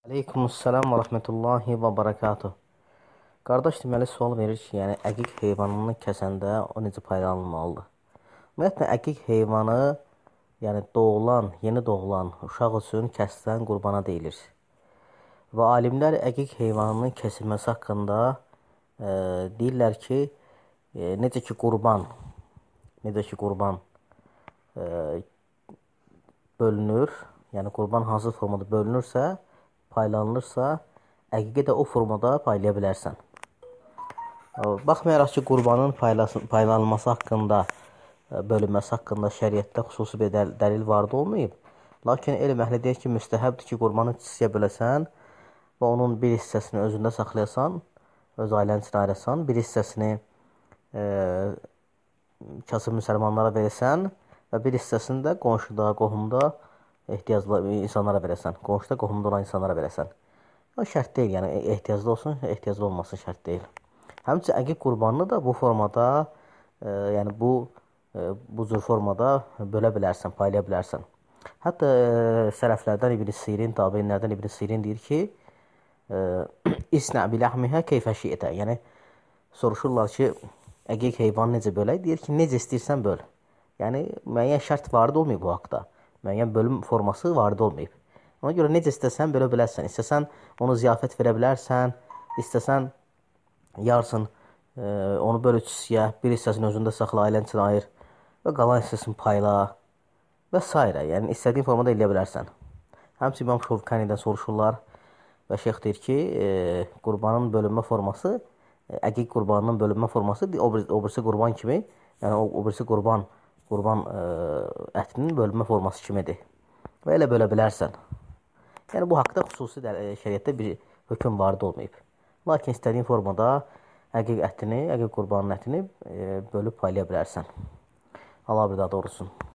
Aleykümselam və rəhmətullahi və barakatuh. Qardaş, deməli sual verir ki, yəni əqiq heyvanını kəsəndə o necə paylanılmalıdır? Ümumiyyətlə əqiq heyvanı, yəni doğulan, yeni doğulan uşaq üçün kəsilən qurbana deyilir. Və alimlər əqiq heyvanının kəsilməsi haqqında deyirlər ki, necə ki qurban bölünür, yəni qurban hansı formada bölünürsə, paylanılırsa, əqiqə də o formada paylaya bilərsən. Baxmayaraq ki, qurbanın paylanılması haqqında, bölünməsi haqqında şəriətdə xüsusi bir dəlil varid olmayıb. Lakin elm əhli deyir ki, müstəhəbdir ki, qurbanı hissəyə böləsən və onun bir hissəsini özündə saxlayasan, öz ailənin üçün ayırasan, bir hissəsini kasıb müsəlmanlara verəsən və bir hissəsini də qonşuda, qohumda ehtiyaclı insanlara verəsən. Qonşuda, qohumda olan insanlara verəsən. O şərt deyil, yəni ehtiyaclı olsun, ehtiyaclı olması şərt deyil. Həmçinin əqiq qurbanını da bu formada, yəni bu cür formada bölə bilərsən, paylaya bilərsən. Hətta sələflərdən İbn Sirin, tabeinlərdən İbn Sirin deyir ki, İsnə biləhmihə keyfə şi'tə. Yəni soruşurlar ki, əqiq heyvanı necə bölək? Deyir ki, necə istəyirsən böl. Yəni müəyyən şərt varid olmayıb bu haqda. Müəyyən bölüm forması varid olmayıb. Ona görə necə istəsən bölə bilərsən. İstəsən onu ziyafət verə bilərsən, istəsən yarsın onu böl üç hissəyə, bir hissəsini özündə saxla, ailən üçün ayır və qalan hissəsini payla və s. Yəni istədiyin formada eləyə bilərsən. Həmçinin İmam Şovkanidən soruşurlar və şeyx deyir ki, qurbanın bölünmə forması, əqiq qurbanının bölünmə forması o birisi qurban kimi, yəni o birisi qurban ətinin bölünmə forması kimidir. Və elə bölə bilərsən. Yəni bu haqda xüsusi şəriətdə bir hökm varid olmayıb. Lakin istədiyin formada əqiq ətini, əqiq qurbanın ətini bölüb paylaya bilərsən. Allah bir daha doğrusun.